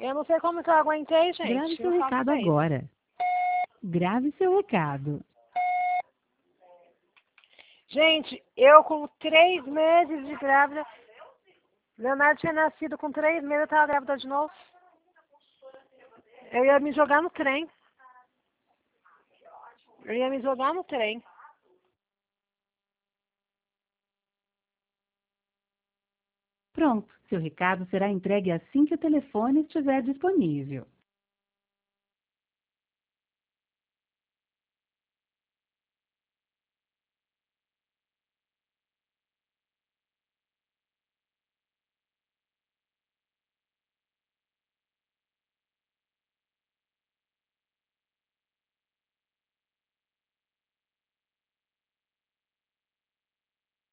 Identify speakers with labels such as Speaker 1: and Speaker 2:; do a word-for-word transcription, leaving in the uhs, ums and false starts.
Speaker 1: Eu não sei como que eu aguentei, gente.
Speaker 2: Grave seu
Speaker 1: Eu falo
Speaker 2: recado
Speaker 1: pra isso.
Speaker 2: agora. Grave seu recado.
Speaker 1: Gente, eu com três meses de grávida, Leonardo tinha nascido com três meses, eu tava grávida de novo. Eu ia me jogar no trem. Eu ia me jogar no trem.
Speaker 2: Pronto, seu recado será entregue assim que o telefone estiver disponível.